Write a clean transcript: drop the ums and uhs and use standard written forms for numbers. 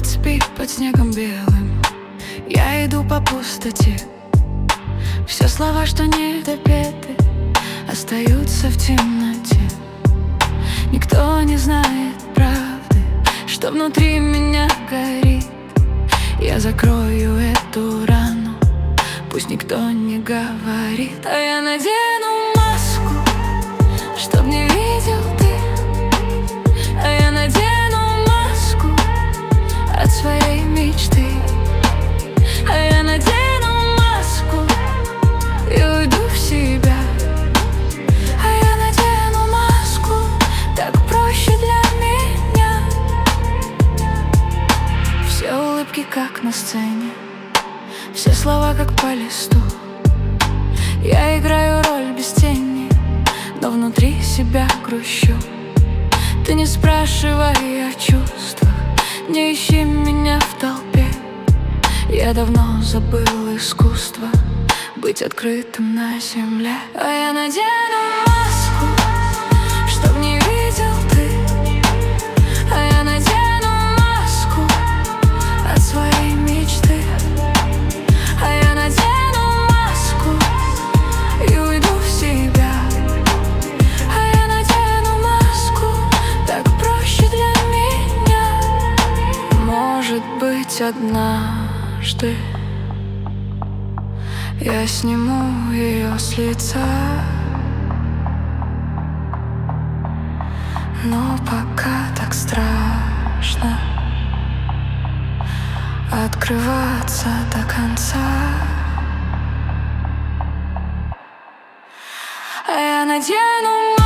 Город спит под снегом белым, я иду по пустоте. Все слова, что не допеты, остаются в темноте. Никто не знает правды, что внутри меня горит. Я закрою эту рану, пусть никто не говорит. А я надену маску, чтоб не видел ты. А я надену маску от своей мечты. А я надену маску и уйду в себя. А я надену маску, так проще для меня. Все улыбки как на сцене, все слова как по листу. Я играю роль без тени, но внутри себя грущу. Ты не спрашивай о чувствах, не ищи меня в толпе. Я давно забыл искусство быть открытым на земле. А я надену маску, чтоб не видел ты. А я надену маску от своей мечты. А я надену маску и уйду в себя. А я надену маску, так проще для меня. Может быть, однажды я сниму ее с лица, но пока так страшно открываться до конца. А я надену